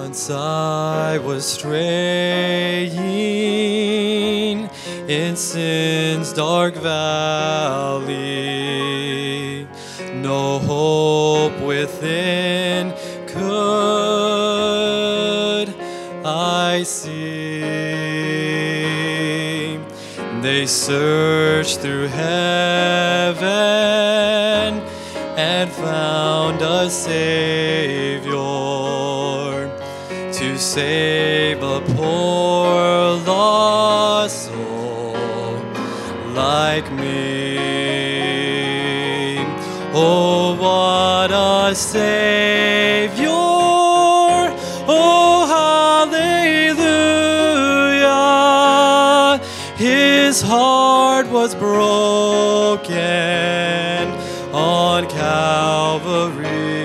Once I was straying in sin's dark valley, no hope within could I see. They searched through heaven and found a Savior to save a poor lost soul like me. Oh, what a Savior! Oh, hallelujah! His heart was broken on Calvary.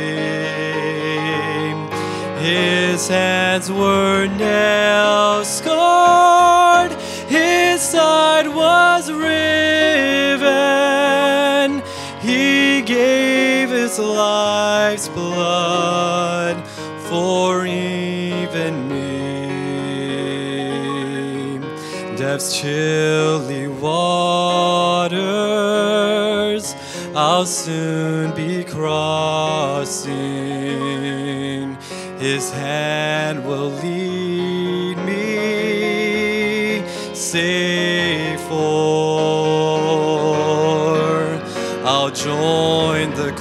His hands were nail-scarred, his side was riven. He gave his life's blood for even me. Death's chilly waters I'll soon be crossing. His hand will lead me safe o'er. I'll join the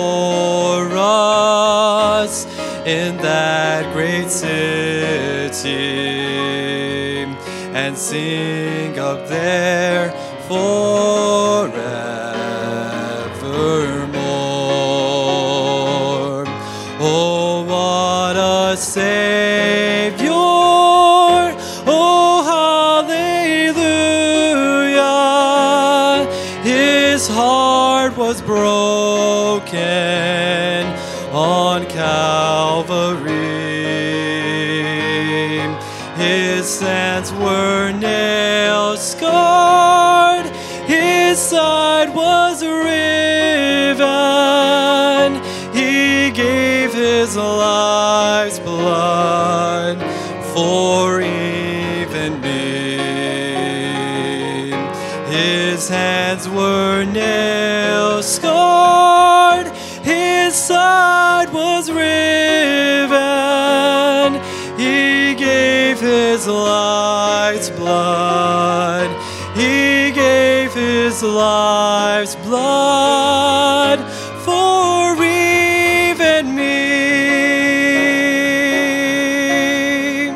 chorus in that great city and sing up there forevermore. Oh, what a Savior! Oh, hallelujah! His heart was broken on Calvary. His hands were nail-scarred, his side was riven. He gave his life's blood for even me. His hands were nail-scarred, his side was riven. He gave his life's blood. He gave his life's blood for even me.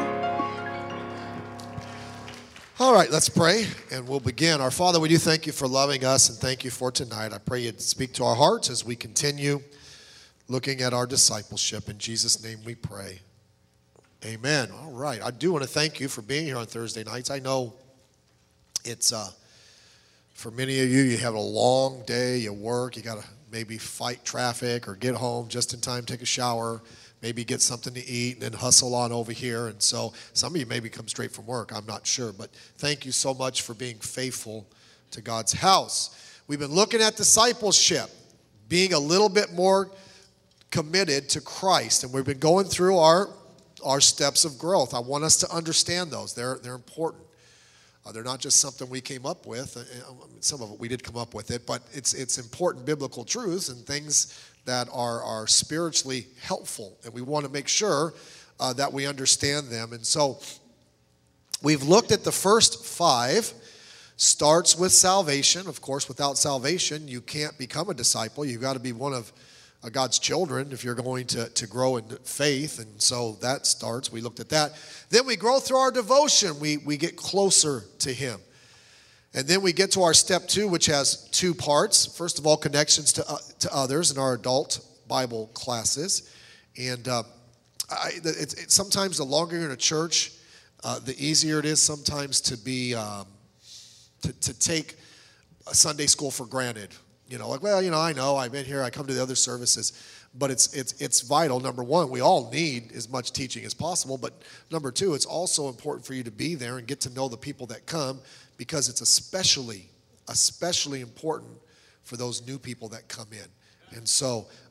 All right, let's pray, and we'll begin. Our Father, we do thank you for loving us, and thank you for tonight. I pray you'd speak to our hearts as we continue looking at our discipleship. In Jesus' name we pray. Amen. All right. I do want to thank you for being here on Thursday nights. I know it's, for many of you, you have a long day, you work, you got to maybe fight traffic or get home just in time, take a shower, maybe get something to eat, and then hustle on over here. And so some of you maybe come straight from work, I'm not sure. But thank you so much for being faithful to God's house. We've been looking at discipleship, being a little bit more committed to Christ. And we've been going through our steps of growth. I want us to understand those. They're important. They're not just something we came up with. Some of it we did come up with it, but it's important biblical truths and things that are spiritually helpful, and we want to make sure that we understand them. And so we've looked at the first 5. Starts with salvation. Of course, without salvation, you can't become a disciple. You've got to be one of God's children if you're going to grow in faith. And so that starts. We looked at that. Then we grow through our devotion. We get closer to him. And then we get to our step 2, which has 2 parts. First of all, connections to others in our adult Bible classes. And sometimes the longer you're in a church, the easier it is sometimes to be to take a Sunday school for granted. You know, like, well, you know, I know, I've been here, I come to the other services. But it's vital. Number one, we all need as much teaching as possible. But number 2, it's also important for you to be there and get to know the people that come, because it's especially important for those new people that come in. And so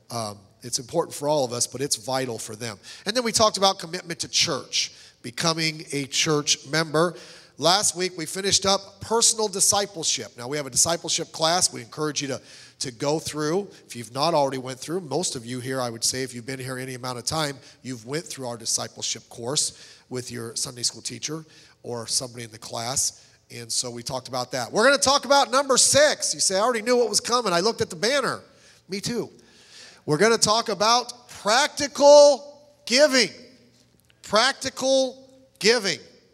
It's important for all of us, but it's vital for them. And then we talked about commitment to church, becoming a church member. Last week, we finished up personal discipleship. Now, we have a discipleship class we encourage you to go through. If you've not already went through, most of you here, I would say, if you've been here any amount of time, you've went through our discipleship course with your Sunday school teacher or somebody in the class. And so we talked about that. We're going to talk about number 6. You say, I already knew what was coming. I looked at the banner. Me too. We're going to talk about practical giving. Practical giving.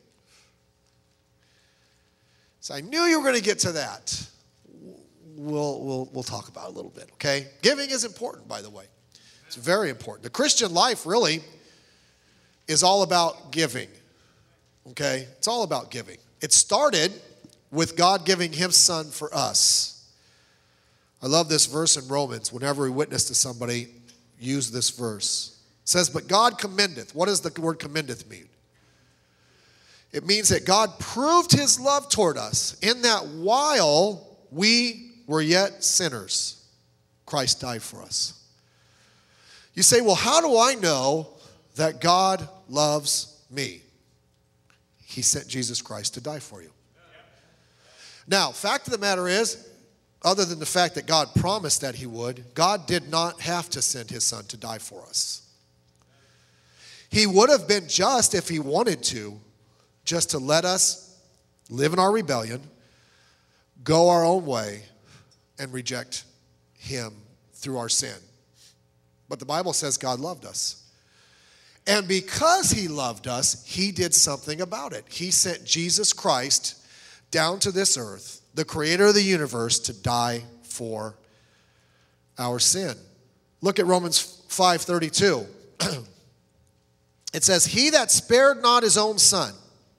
So I knew you were going to get to that. We'll talk about it a little bit, okay? Giving is important, by the way. It's very important. The Christian life really is all about giving, okay? It's all about giving. It started with God giving his son for us. I love this verse in Romans. Whenever we witness to somebody, use this verse. It says, but God commendeth. What does the word commendeth mean? It means that God proved his love toward us in that while we were yet sinners, Christ died for us. You say, well, how do I know that God loves me? He sent Jesus Christ to die for you. Now, fact of the matter is, other than the fact that God promised that he would, God did not have to send his son to die for us. He would have been just if he wanted to, just to let us live in our rebellion, go our own way, and reject him through our sin. But the Bible says God loved us. And because he loved us, he did something about it. He sent Jesus Christ down to this earth, the creator of the universe, to die for our sin. Look at Romans 5:32. It says, he that spared not his own son,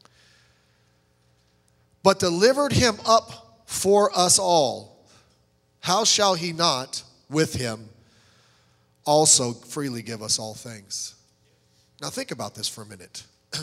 but delivered him up for us all, how shall he not with him also freely give us all things? Now think about this for a minute.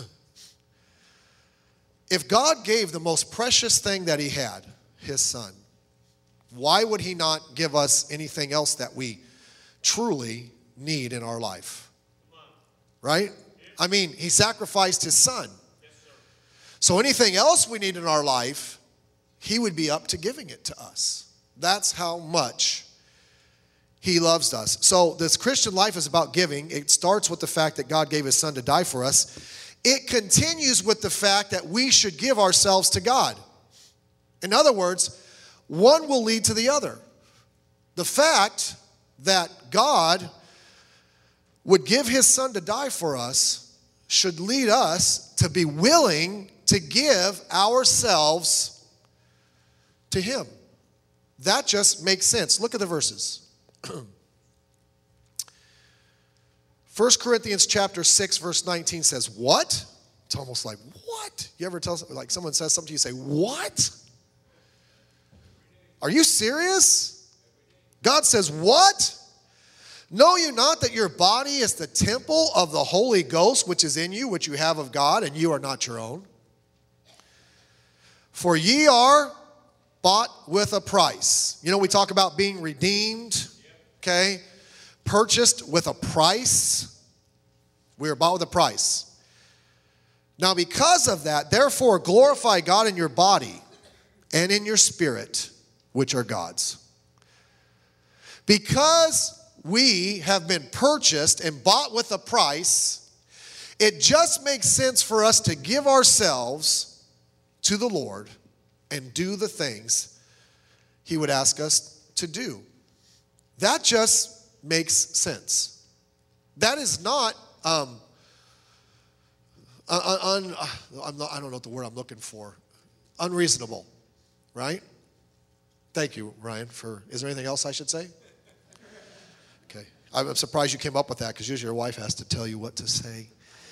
If God gave the most precious thing that he had, his son, why would he not give us anything else that we truly need in our life? Right? I mean, he sacrificed his son. So anything else we need in our life, he would be up to giving it to us. That's how much he loves us. So this Christian life is about giving. It starts with the fact that God gave his son to die for us. It continues with the fact that we should give ourselves to God. In other words, one will lead to the other. The fact that God would give his son to die for us should lead us to be willing to give ourselves to him. That just makes sense. Look at the verses. 1 Corinthians chapter 6, verse 19 says, what? It's almost like, what? You ever tell, like someone says something to you, say, what? Are you serious? God says, what? Know you not that your body is the temple of the Holy Ghost, which is in you, which you have of God, and you are not your own? For ye are bought with a price. You know, we talk about being redeemed, okay? Purchased with a price. We are bought with a price. Now, because of that, therefore, glorify God in your body and in your spirit, which are God's. Because we have been purchased and bought with a price, it just makes sense for us to give ourselves to the Lord and do the things he would ask us to do. That just makes sense. That is not, I don't know what the word I'm looking for, unreasonable, right? Thank you, Ryan, is there anything else I should say? Okay. I'm surprised you came up with that because usually your wife has to tell you what to say.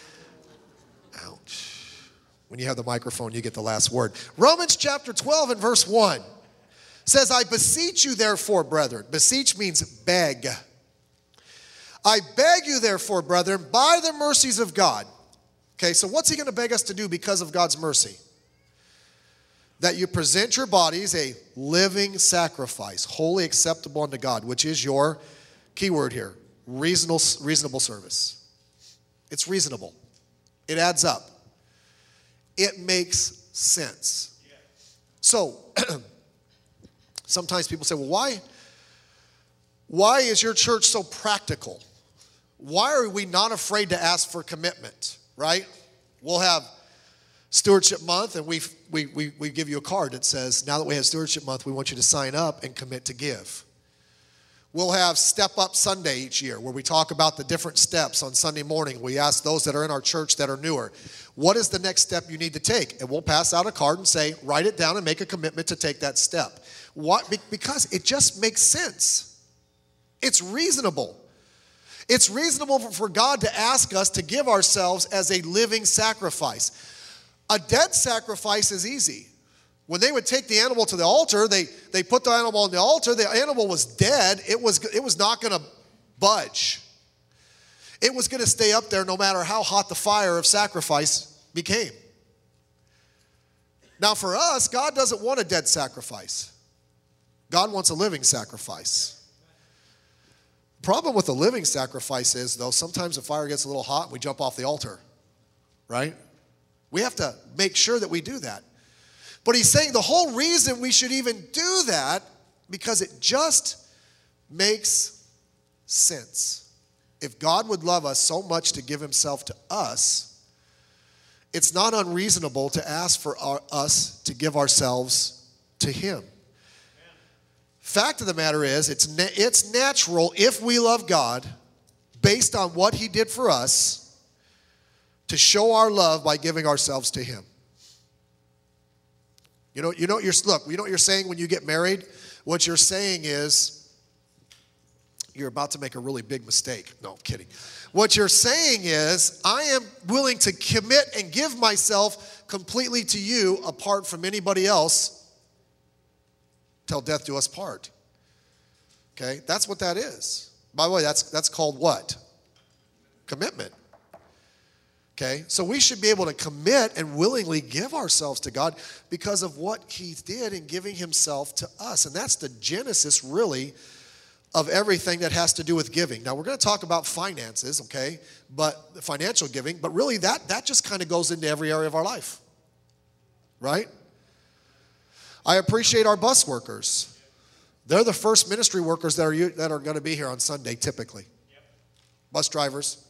Ouch. When you have the microphone, you get the last word. Romans chapter 12 and verse 1 says, I beseech you therefore, brethren. Beseech means beg. I beg you therefore, brethren, by the mercies of God. Okay, so what's he going to beg us to do because of God's mercy? That you present your bodies a living sacrifice, wholly acceptable unto God, which is your key word here, reasonable service. It's reasonable. It adds up. It makes sense. So, sometimes people say, well, why is your church so practical? Why are we not afraid to ask for commitment, right? We'll have Stewardship Month, and we give you a card that says, now that we have Stewardship Month, we want you to sign up and commit to give. We'll have Step Up Sunday each year, where we talk about the different steps on Sunday morning. We ask those that are in our church that are newer, what is the next step you need to take? And we'll pass out a card and say, write it down and make a commitment to take that step. What? Because it just makes sense. It's reasonable. It's reasonable for God to ask us to give ourselves as a living sacrifice. A dead sacrifice is easy. When they would take the animal to the altar, they put the animal on the altar. The animal was dead. It was not going to budge. It was going to stay up there no matter how hot the fire of sacrifice became. Now for us, God doesn't want a dead sacrifice. God wants a living sacrifice. The problem with the living sacrifice is, though, sometimes the fire gets a little hot and we jump off the altar, right? We have to make sure that we do that. But he's saying the whole reason we should even do that, because it just makes sense. If God would love us so much to give himself to us, it's not unreasonable to ask for us to give ourselves to him. Fact of the matter is, it's natural, if we love God, based on what he did for us, to show our love by giving ourselves to him. You know what you're saying when you get married? What you're saying is, you're about to make a really big mistake. No, I'm kidding. What you're saying is, I am willing to commit and give myself completely to you apart from anybody else till death do us part. Okay? That's what that is. By the way, that's called what? Commitment. Okay? So we should be able to commit and willingly give ourselves to God because of what he did in giving himself to us. And that's the genesis, really, of everything that has to do with giving. Now, we're going to talk about finances, okay? But financial giving, but really that just kind of goes into every area of our life. Right? I appreciate our bus workers. They're the first ministry workers that are going to be here on Sunday, typically. Yep. Bus drivers,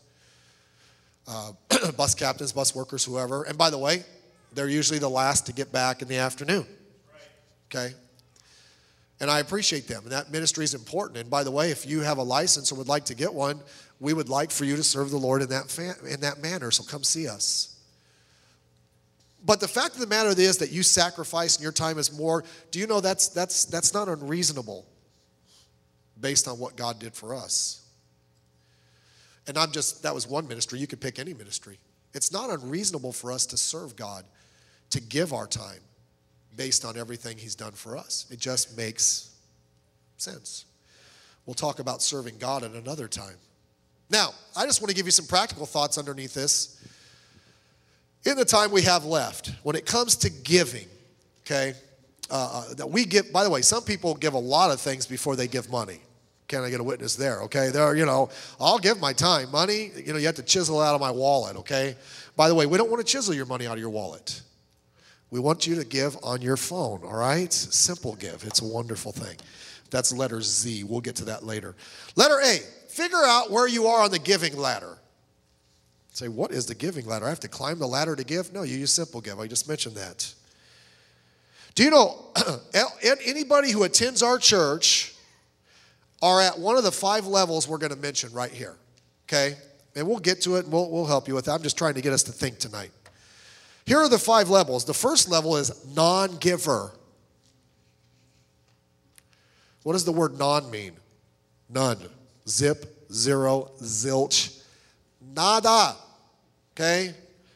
bus captains, bus workers, whoever. And by the way, they're usually the last to get back in the afternoon. Right. Okay? And I appreciate them. And that ministry is important. And by the way, if you have a license or would like to get one, we would like for you to serve the Lord in that manner. So come see us. But the fact of the matter is that you sacrifice and your time is more. Do you know that's not unreasonable based on what God did for us? And that was one ministry. You could pick any ministry. It's not unreasonable for us to serve God, to give our time based on everything he's done for us. It just makes sense. We'll talk about serving God at another time. Now, I just want to give you some practical thoughts underneath this. In the time we have left, when it comes to giving, okay, that we give, by the way, some people give a lot of things before they give money. Can I get a witness there, okay? I'll give my time. Money, you have to chisel it out of my wallet, okay? By the way, we don't want to chisel your money out of your wallet. We want you to give on your phone, all right? Simple give. It's a wonderful thing. That's letter Z. We'll get to that later. Letter A, figure out where you are on the giving ladder. Say, what is the giving ladder? I have to climb the ladder to give? No, you use simple give. I just mentioned that. Do you know, anybody who attends our church are at one of the 5 levels we're going to mention right here, okay? And we'll get to it, and we'll help you with that. I'm just trying to get us to think tonight. Here are the 5 levels. The first level is non-giver. What does the word non mean? None. Zip, zero, zilch, nada. Okay?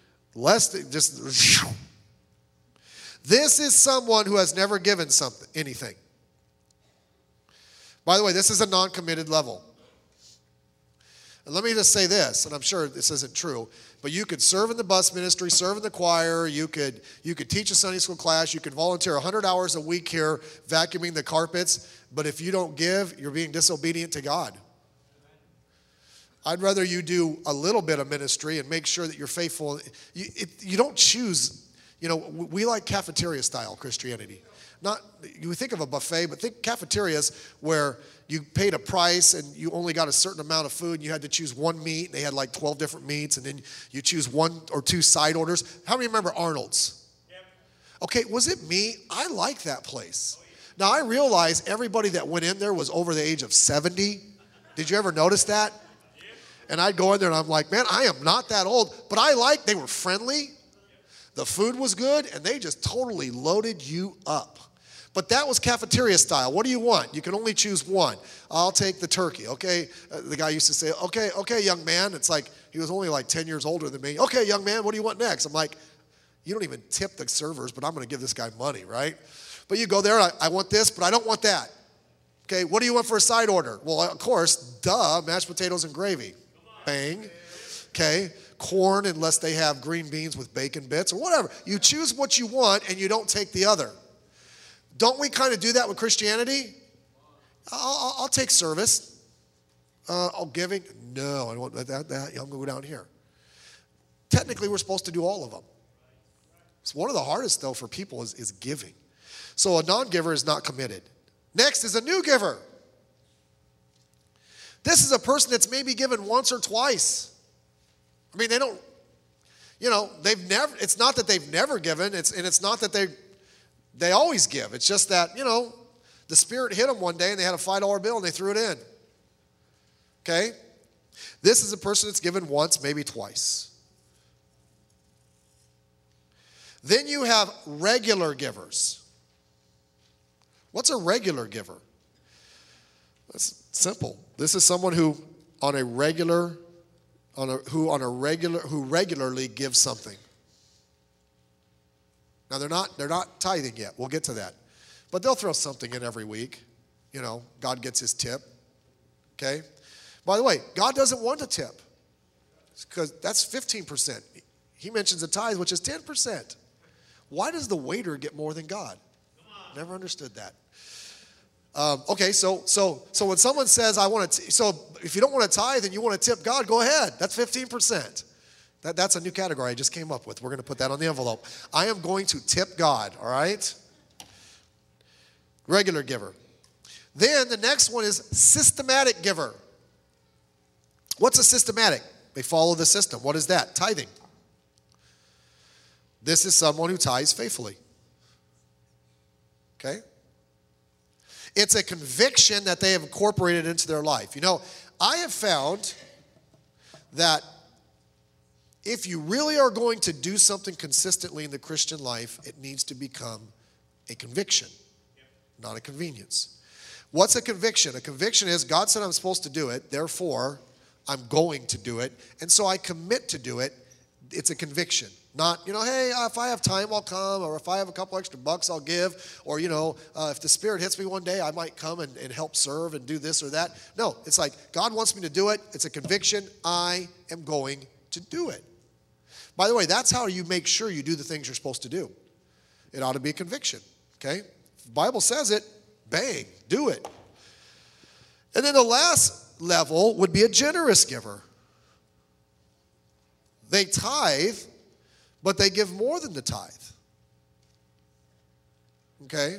This is someone who has never given anything. By the way, this is a non-committed level. And let me just say this, and I'm sure this isn't true, but you could serve in the bus ministry, serve in the choir, you could teach a Sunday school class, you could volunteer 100 hours a week here vacuuming the carpets, but if you don't give, you're being disobedient to God. I'd rather you do a little bit of ministry and make sure that you're faithful. You don't choose, we like cafeteria style Christianity. Not, you think of a buffet, but think cafeterias where you paid a price and you only got a certain amount of food and you had to choose one meat and they had like 12 different meats and then you choose 1 or 2 side orders. How many remember Arnold's? Yep. Okay, was it me? I like that place. Now I realize everybody that went in there was over the age of 70. Did you ever notice that? And I'd go in there and I'm like, man, I am not that old, but they were friendly. The food was good and they just totally loaded you up. But that was cafeteria style. What do you want? You can only choose one. I'll take the turkey, okay? The guy used to say, okay, young man. It's like, he was only like 10 years older than me. Okay, young man, what do you want next? I'm like, you don't even tip the servers, but I'm going to give this guy money, right? But you go there, I want this, but I don't want that. Okay, what do you want for a side order? Well, of course, mashed potatoes and gravy. Bang. Okay, corn unless they have green beans with bacon bits or whatever. You choose what you want and you don't take the other. Don't we kind of do that with Christianity? I'll take service. Giving? No, I don't want that. I'm going to go down here. Technically, we're supposed to do all of them. So one of the hardest, though, for people is giving. So a non-giver is not committed. Next is a new giver. This is a person that's maybe given once or twice. I mean, they don't, they've never, it's not that they've never given, it's not that they always give. It's just that, the Spirit hit them one day and they had a $5 bill and they threw it in. Okay? This is a person that's given once, maybe twice. Then you have regular givers. What's a regular giver? That's simple. This is someone who regularly gives something. Now they're not tithing yet. We'll get to that. But they'll throw something in every week. God gets his tip. Okay? By the way, God doesn't want a tip. Because that's 15%. He mentions a tithe, which is 10%. Why does the waiter get more than God? Never understood that. Okay, so when someone says, so if you don't want to tithe and you want to tip God, go ahead. That's 15%. That's a new category I just came up with. We're going to put that on the envelope. I am going to tip God, all right? Regular giver. Then the next one is systematic giver. What's a systematic? They follow the system. What is that? Tithing. This is someone who tithes faithfully. Okay? It's a conviction that they have incorporated into their life. I have found that if you really are going to do something consistently in the Christian life, it needs to become a conviction, not a convenience. What's a conviction? A conviction is God said I'm supposed to do it, therefore I'm going to do it, and so I commit to do it. It's a conviction. Not, hey, if I have time, I'll come, or if I have a couple extra bucks, I'll give, or, if the Spirit hits me one day, I might come and help serve and do this or that. No, it's like, God wants me to do it. It's a conviction. I am going to do it. By the way, that's how you make sure you do the things you're supposed to do. It ought to be a conviction, okay? If the Bible says it, bang, do it. And then the last level would be a generous giver. They tithe, but they give more than the tithe. Okay?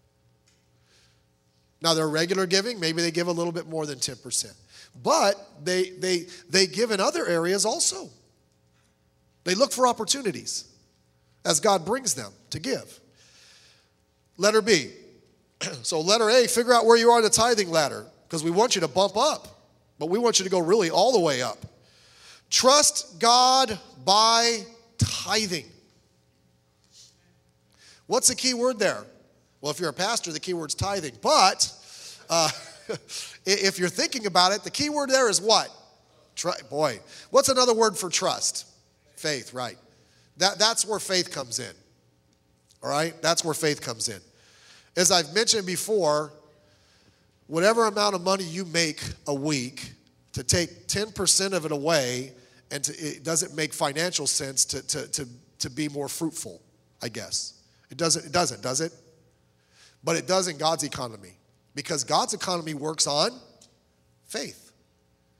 Now, their regular giving, maybe they give a little bit more than 10%. But they give in other areas also. They look for opportunities as God brings them to give. Letter B. So letter A, figure out where you are on the tithing ladder, because we want you to bump up, but we want you to go really all the way up. Trust God by tithing. What's the key word there? Well, if you're a pastor, the key word's tithing. But if you're thinking about it, the key word there is what? Boy, what's another word for trust? Faith, right. That's where faith comes in. All right? That's where faith comes in. As I've mentioned before, whatever amount of money you make a week, to take 10% of it away, and it doesn't make financial sense to be more fruitful, I guess. It doesn't, does it? But it does in God's economy. Because God's economy works on faith.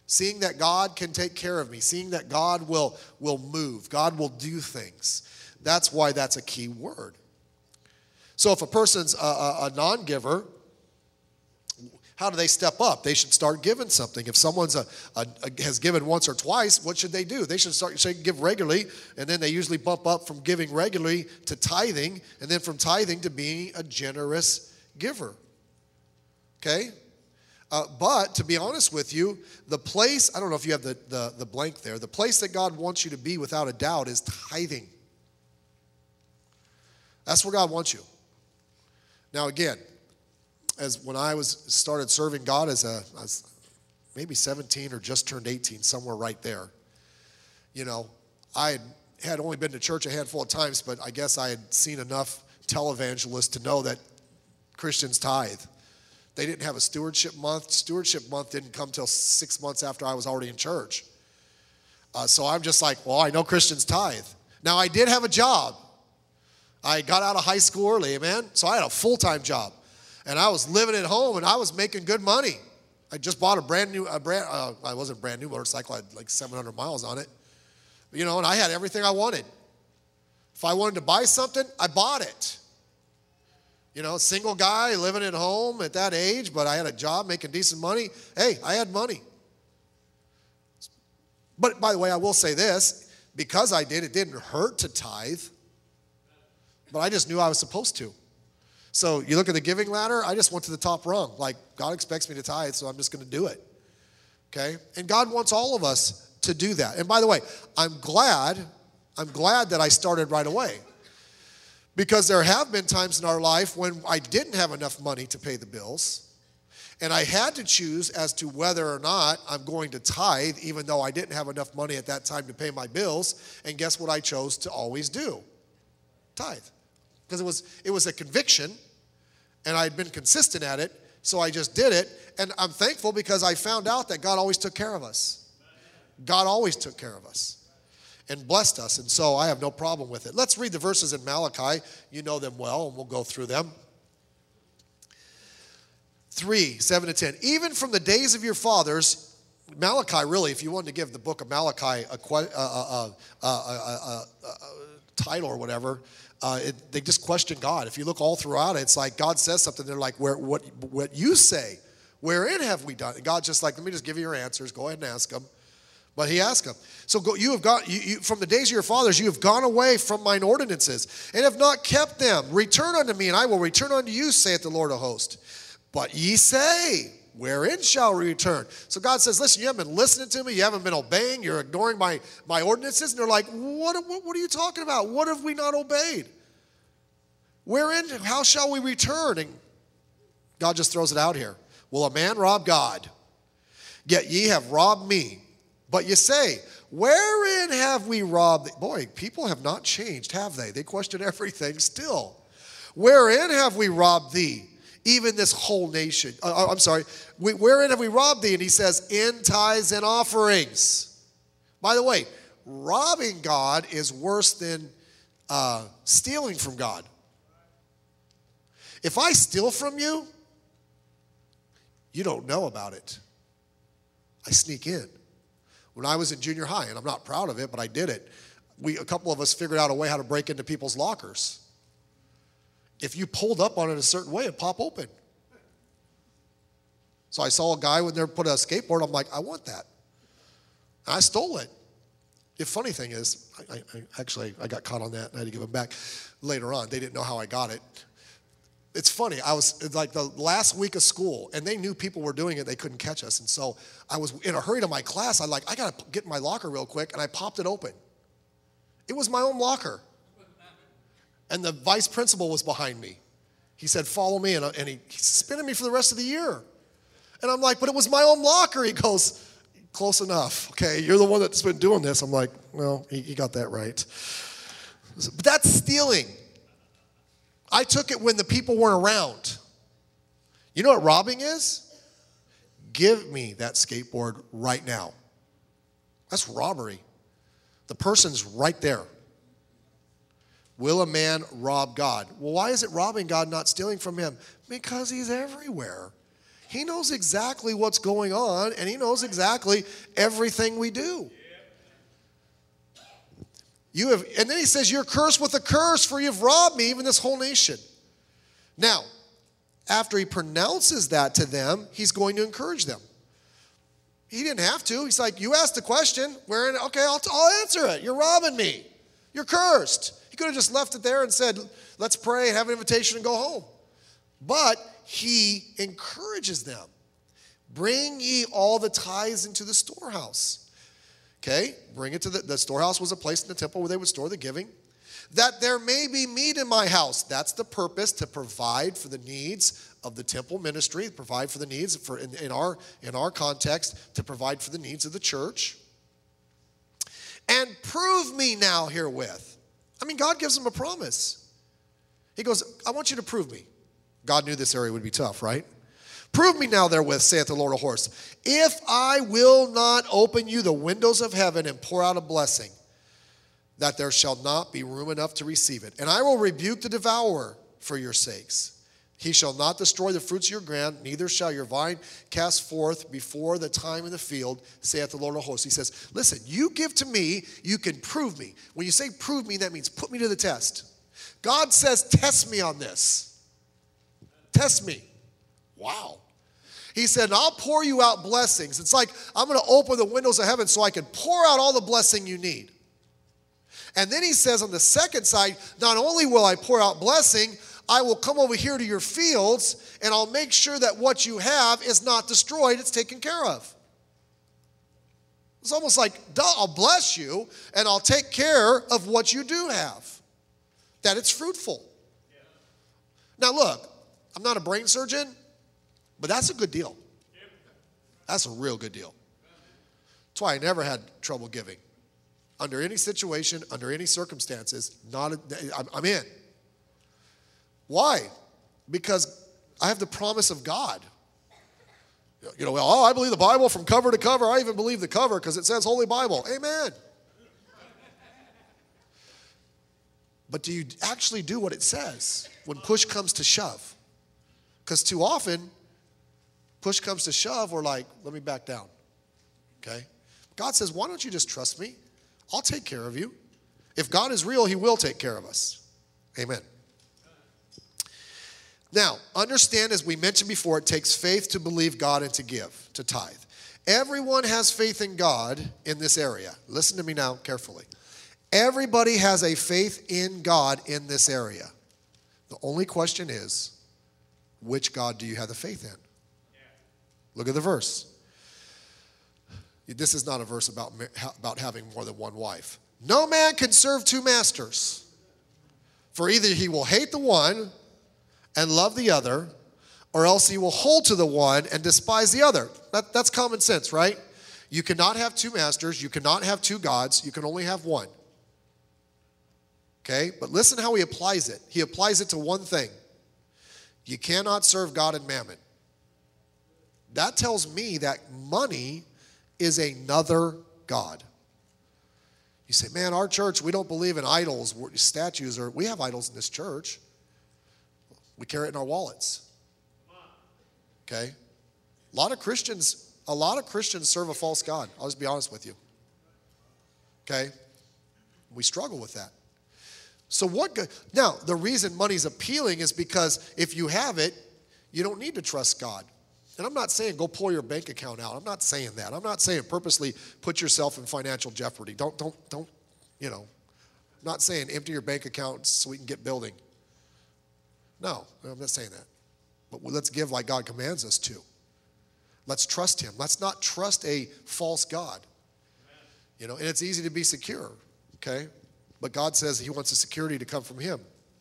Seeing that God can take care of me. Seeing that God will move. God will do things. That's why that's a key word. So if a person's a non-giver, how do they step up? They should start giving something. If someone's has given once or twice, what should they do? They should start give regularly, and then they usually bump up from giving regularly to tithing, and then from tithing to being a generous giver. Okay? But to be honest with you, the place, I don't know if you have the blank there, the place that God wants you to be without a doubt is tithing. That's where God wants you. Now again, as when I started serving God as I was maybe 17 or just turned 18, somewhere right there. You know, I had only been to church a handful of times, but I guess I had seen enough televangelists to know that Christians tithe. They didn't have a stewardship month. Stewardship month didn't come till 6 months after I was already in church. So I'm just like, well, I know Christians tithe. Now, I did have a job. I got out of high school early, amen? So I had a full-time job. And I was living at home, and I was making good money. I just bought I wasn't a brand new motorcycle. I had like 700 miles on it. You know, and I had everything I wanted. If I wanted to buy something, I bought it. You know, single guy living at home at that age, but I had a job making decent money. Hey, I had money. But by the way, I will say this. Because I did, it didn't hurt to tithe. But I just knew I was supposed to. So you look at the giving ladder, I just went to the top rung. Like, God expects me to tithe, so I'm just going to do it. Okay? And God wants all of us to do that. And by the way, I'm glad that I started right away. Because there have been times in our life when I didn't have enough money to pay the bills. And I had to choose as to whether or not I'm going to tithe, even though I didn't have enough money at that time to pay my bills. And guess what I chose to always do? Tithe. Because it was a conviction, and I had been consistent at it, so I just did it. And I'm thankful because I found out that God always took care of us. God always took care of us and blessed us, and so I have no problem with it. Let's read the verses in Malachi. You know them well, and we'll go through them. 3, 7 to 10. Even from the days of your fathers, Malachi, really, if you wanted to give the book of Malachi a title or whatever, they just question God. If you look all throughout it, it's like God says something. They're like, what you say? Wherein have we done? And God's just like, let me just give you your answers. Go ahead and ask them. But he asked them. So you have got from the days of your fathers, you have gone away from mine ordinances and have not kept them. Return unto me, and I will return unto you, saith the Lord of hosts. But ye say, wherein shall we return? So God says, listen, you haven't been listening to me. You haven't been obeying. You're ignoring my ordinances. And they're like, what are you talking about? What have we not obeyed? Wherein, how shall we return? And God just throws it out here. Will a man rob God? Yet ye have robbed me. But you say, wherein have we robbed thee? Boy, people have not changed, have they? They question everything still. Wherein have we robbed thee? Even this whole nation. Wherein have we robbed thee? And he says, in tithes and offerings. By the way, robbing God is worse than stealing from God. If I steal from you, you don't know about it. I sneak in. When I was in junior high, and I'm not proud of it, but I did it, a couple of us figured out a way how to break into people's lockers. If you pulled up on it a certain way, it'd pop open. So I saw a guy when they put a skateboard, I'm like, I want that. And I stole it. The funny thing is, I got caught on that, and I had to give them back later on. They didn't know how I got it. It's funny, it's like the last week of school, and they knew people were doing it, they couldn't catch us. And so I was in a hurry to my class. I got to get in my locker real quick, and I popped it open. It was my own locker. And the vice principal was behind me. He said, follow me, and he's spinning me for the rest of the year. And I'm like, but it was my own locker. He goes, close enough, okay? You're the one that's been doing this. I'm like, well, he got that right. But that's stealing. I took it when the people weren't around. You know what robbing is? Give me that skateboard right now. That's robbery. The person's right there. Will a man rob God? Well, why is it robbing God, not stealing from him? Because he's everywhere. He knows exactly what's going on, and he knows exactly everything we do. And then he says, you're cursed with a curse, for you've robbed me, even this whole nation. Now, after he pronounces that to them, he's going to encourage them. He didn't have to. He's like, you asked the question. Okay, I'll answer it. You're robbing me. You're cursed. He could have just left it there and said, let's pray and have an invitation and go home. But he encourages them. Bring ye all the tithes into the storehouse. Okay, bring it to the storehouse was a place in the temple where they would store the giving. That there may be meat in my house. That's the purpose, to provide for the needs of the temple ministry, provide for the needs in our context, to provide for the needs of the church. And prove me now herewith. I mean, God gives them a promise. He goes, I want you to prove me. God knew this area would be tough, right? Prove me now therewith, saith the Lord of hosts, if I will not open you the windows of heaven and pour out a blessing, that there shall not be room enough to receive it. And I will rebuke the devourer for your sakes. He shall not destroy the fruits of your ground, neither shall your vine cast forth before the time in the field, saith the Lord of hosts. He says, listen, you give to me, you can prove me. When you say prove me, that means put me to the test. God says, test me on this. Test me. Wow. He said, I'll pour you out blessings. It's like I'm going to open the windows of heaven so I can pour out all the blessing you need. And then he says on the second side, not only will I pour out blessing, I will come over here to your fields and I'll make sure that what you have is not destroyed, it's taken care of. It's almost like, I'll bless you and I'll take care of what you do have, that it's fruitful. Now look, I'm not a brain surgeon, but that's a good deal. That's a real good deal. That's why I never had trouble giving. Under any situation, under any circumstances, I'm in. Why? Because I have the promise of God. You know, I believe the Bible from cover to cover. I even believe the cover because it says Holy Bible. Amen. But do you actually do what it says when push comes to shove? Because too often, push comes to shove, we're like, let me back down. Okay? God says, why don't you just trust me? I'll take care of you. If God is real, he will take care of us. Amen. Now, understand, as we mentioned before, it takes faith to believe God and to give, to tithe. Everyone has faith in God in this area. Listen to me now carefully. Everybody has a faith in God in this area. The only question is, which God do you have the faith in? Look at the verse. This is not a verse about having more than one wife. No man can serve two masters, for either he will hate the one and love the other, or else he will hold to the one and despise the other. That's common sense, right? You cannot have two masters. You cannot have two gods. You can only have one. Okay? But listen how he applies it. He applies it to one thing. You cannot serve God and mammon. That tells me that money is another god. You say, man, our church, we don't believe in idols, statues, or we have idols in this church. We carry it in our wallets. Okay? A lot of Christians serve a false god. I'll just be honest with you. Okay? We struggle with that. So now, the reason money's appealing is because if you have it, you don't need to trust God. And I'm not saying go pull your bank account out. I'm not saying that. I'm not saying purposely put yourself in financial jeopardy. Don't, you know. I'm not saying empty your bank account so we can get building. No, I'm not saying that. But let's give like God commands us to. Let's trust him. Let's not trust a false god. You know, and it's easy to be secure, okay? But God says he wants the security to come from him.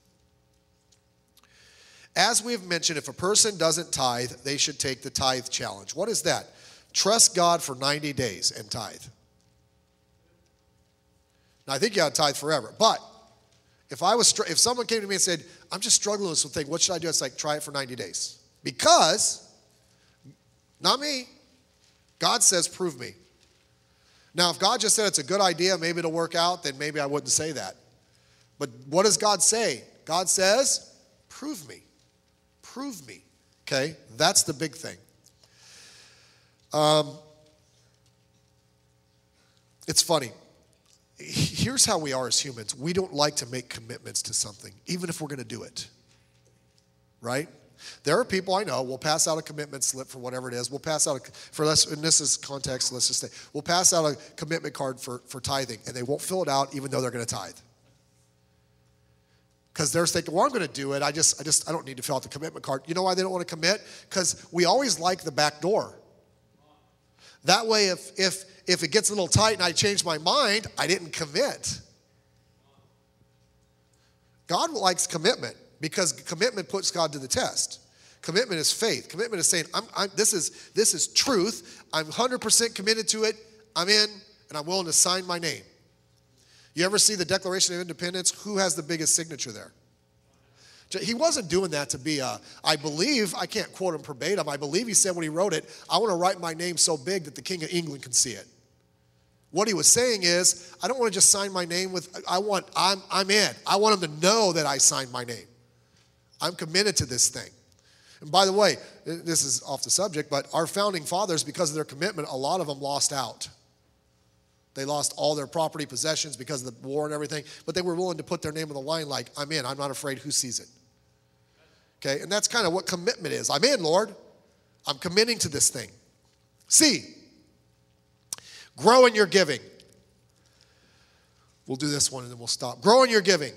As we have mentioned, if a person doesn't tithe, they should take the tithe challenge. What is that? Trust God for 90 days and tithe. Now, I think you got to tithe forever. But if someone came to me and said, I'm just struggling with something, what should I do? It's like, try it for 90 days. Because, not me, God says, prove me. Now, if God just said it's a good idea, maybe it'll work out, then maybe I wouldn't say that. But what does God say? God says, prove me. Prove me. Okay? That's the big thing. It's funny. Here's how we are as humans. We don't like to make commitments to something, even if we're going to do it. Right? There are people I know, will pass out a commitment slip for whatever it is. We'll pass out, in this is context, let's just say, we'll pass out a commitment card for tithing, and they won't fill it out even though they're going to tithe. Because they're thinking, well, I'm going to do it. I don't need to fill out the commitment card. You know why they don't want to commit? Because we always like the back door. That way, if it gets a little tight and I change my mind, I didn't commit. God likes commitment because commitment puts God to the test. Commitment is faith. Commitment is saying, this is truth. I'm 100% committed to it. I'm in, and I'm willing to sign my name. You ever see the Declaration of Independence? Who has the biggest signature there? He wasn't doing that to be I believe, I can't quote him verbatim, I believe he said when he wrote it, I want to write my name so big that the King of England can see it. What he was saying is, I don't want to just sign my name with, I'm in. I want him to know that I signed my name. I'm committed to this thing. And by the way, this is off the subject, but our founding fathers, because of their commitment, a lot of them lost out. They lost all their property possessions because of the war and everything, but they were willing to put their name on the line like, I'm in. I'm not afraid who sees it. Okay, and that's kind of what commitment is. I'm in, Lord. I'm committing to this thing. C, grow in your giving. We'll do this one and then we'll stop. Grow in your giving.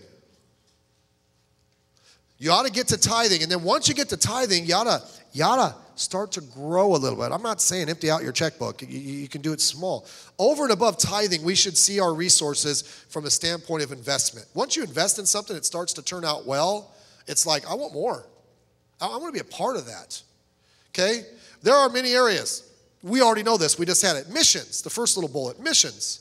You ought to get to tithing, and then once you get to tithing, you ought to start to grow a little bit. I'm not saying empty out your checkbook. You can do it small. Over and above tithing, we should see our resources from a standpoint of investment. Once you invest in something, it starts to turn out well. It's like, I want more. I want to be a part of that. Okay? There are many areas. We already know this. We just had it. Missions, the first little bullet. Missions.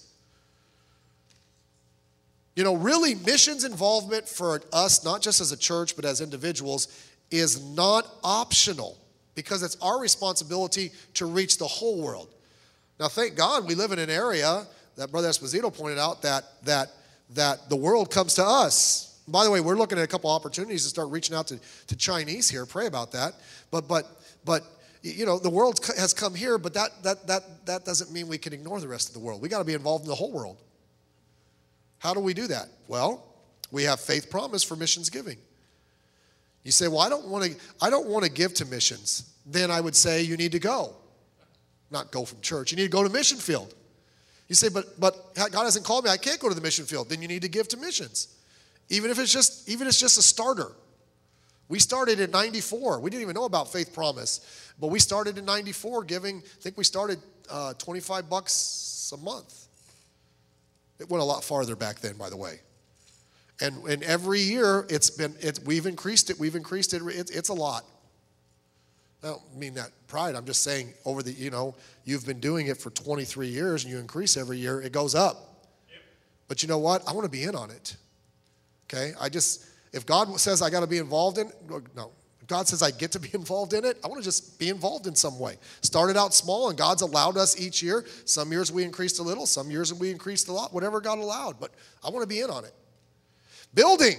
You know, really, missions involvement for us, not just as a church, but as individuals, is not optional because it's our responsibility to reach the whole world. Now, thank God we live in an area that Brother Esposito pointed out that the world comes to us. By the way, we're looking at a couple opportunities to start reaching out to Chinese here. Pray about that. But you know, the world has come here, but that doesn't mean we can ignore the rest of the world. We got to be involved in the whole world. How do we do that? Well, we have Faith Promise for missions giving. You say, well, I don't want to give to missions. Then I would say you need to go. Not go from church. You need to go to mission field. You say, but God hasn't called me. I can't go to the mission field. Then you need to give to missions. Even if it's just a starter. We started in 94. We didn't even know about Faith Promise. But we started in 94 giving, I think we started $25 a month. It went a lot farther back then, by the way. And every year we've increased it. It's a lot. I don't mean that pride. I'm just saying you've been doing it for 23 years and you increase every year, it goes up. Yep. But you know what? I want to be in on it. Okay? If God says I got to be involved in it, no. If God says I get to be involved in it, I want to just be involved in some way. Started out small and God's allowed us each year. Some years we increased a little, some years we increased a lot, whatever God allowed. But I want to be in on it. Building.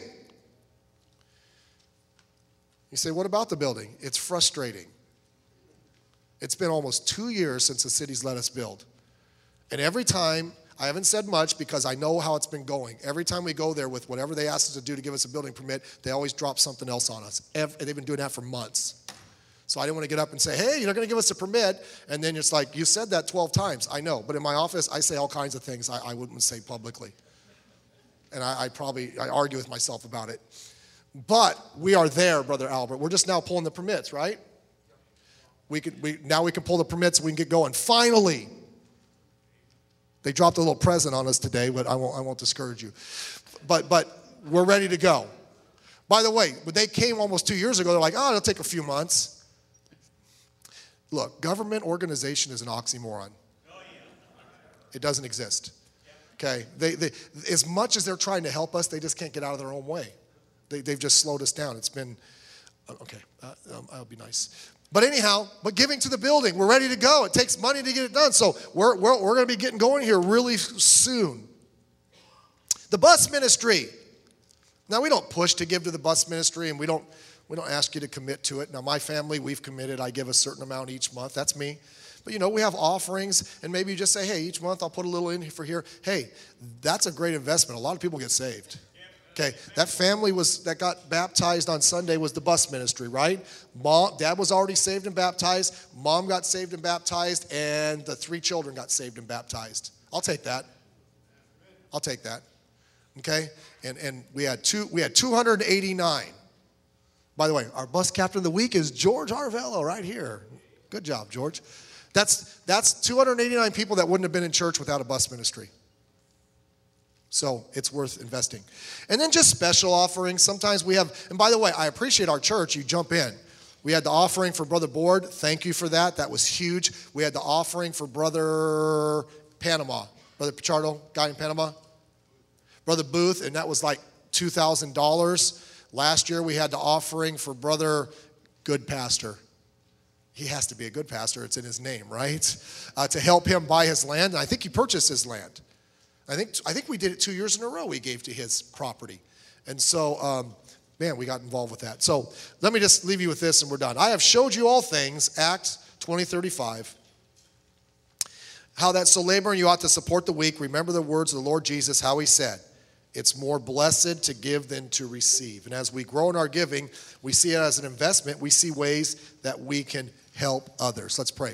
You say, what about the building? It's frustrating. It's been almost 2 years since the city's let us build. And every time, I haven't said much because I know how it's been going. Every time we go there with whatever they ask us to do to give us a building permit, they always drop something else on us. They've been doing that for months. So I didn't want to get up and say, hey, you're not going to give us a permit. And then it's like, you said that 12 times. I know. But in my office, I say all kinds of things I wouldn't say publicly. And I argue with myself about it. But we are there, Brother Albert. We're just now pulling the permits, right? Now we can pull the permits and we can get going. Finally. They dropped a little present on us today, but I won't discourage you. But we're ready to go. By the way, when they came almost 2 years ago, they're like, oh, it'll take a few months. Look, government organization is an oxymoron. It doesn't exist. Okay? They as much as they're trying to help us, they just can't get out of their own way. They've just slowed us down. It's been, okay, that'll be nice. But anyhow, giving to the building, we're ready to go. It takes money to get it done. So we're going to be getting going here really soon. The bus ministry. Now, we don't push to give to the bus ministry, and we don't ask you to commit to it. Now, my family, we've committed. I give a certain amount each month. That's me. But, we have offerings, and maybe you just say, hey, each month I'll put a little in for here. Hey, that's a great investment. A lot of people get saved. Okay, that family that got baptized on Sunday was the bus ministry, right? Dad was already saved and baptized. Mom got saved and baptized, and the 3 children got saved and baptized. I'll take that. I'll take that. Okay, and we had 289. By the way, our bus captain of the week is George Arvello right here. Good job, George. That's 289 people that wouldn't have been in church without a bus ministry. So it's worth investing. And then just special offerings. Sometimes we have, and by the way, I appreciate our church. You jump in. We had the offering for Brother Board. Thank you for that. That was huge. We had the offering for Brother Panama. Brother Pichardo, guy in Panama. Brother Booth, and that was like $2,000. Last year we had the offering for Brother Good Pastor. He has to be a good pastor. It's in his name, right? To help him buy his land. And I think he purchased his land. I think we did it 2 years in a row we gave to his property. And so, we got involved with that. So let me just leave you with this and we're done. I have showed you all things, Acts 20:35. How that so laboring you ought to support the weak. Remember the words of the Lord Jesus, how he said, it's more blessed to give than to receive. And as we grow in our giving, we see it as an investment. We see ways that we can help others. Let's pray.